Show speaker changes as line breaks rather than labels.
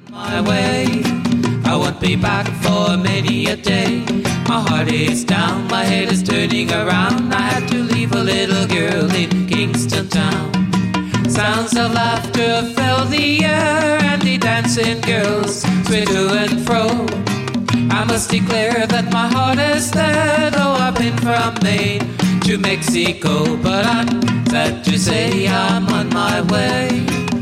My way, I won't be back for many a day. My heart is down, my head is turning around. I had to leave a little girl in Kingston town. Sounds of laughter fill the air, and the dancing girls sway to and fro. I must declare that my heart is there, though I've been from Maine to Mexico. But I'm sad to say I'm on my way.